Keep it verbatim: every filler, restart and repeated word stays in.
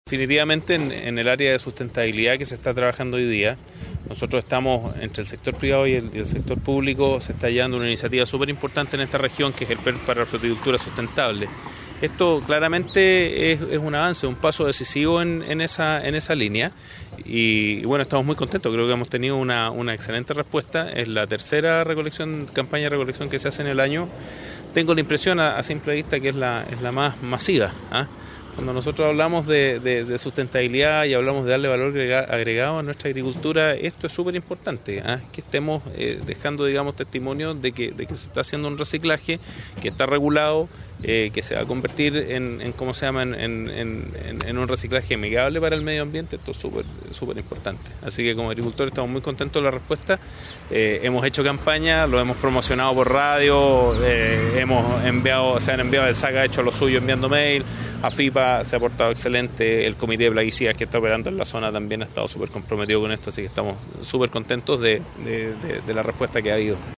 Definitivamente en, en el área de sustentabilidad que se está trabajando hoy día, nosotros estamos entre el sector privado y el, y el sector público, se está llevando una iniciativa súper importante en esta región que es el P E R para la fruticultura sustentable. Esto claramente es, es un avance, un paso decisivo en, en, esa, en esa línea y, y bueno, estamos muy contentos, creo que hemos tenido una, una excelente respuesta. Es la tercera recolección, campaña de recolección que se hace en el año. Tengo la impresión a, a simple vista que es la, es la más masiva, ¿ah? Cuando nosotros hablamos de, de, de sustentabilidad y hablamos de darle valor agregado a nuestra agricultura, esto es súper importante, ¿eh? Que estemos eh, dejando, digamos, testimonio de que, de que se está haciendo un reciclaje, que está regulado, eh, que se va a convertir en, en ¿cómo se llama?, en, en, en, en un reciclaje amigable para el medio ambiente. Esto es súper súper importante. Así que como agricultores estamos muy contentos de la respuesta. Eh, hemos hecho campaña, lo hemos promocionado por radio, eh, hemos enviado, se han enviado, el S A C ha hecho lo suyo enviando mail, a FIPA se ha portado excelente, el Comité de Plaguicidas que está operando en la zona también ha estado súper comprometido con esto, así que estamos súper contentos de, de, de, de la respuesta que ha habido.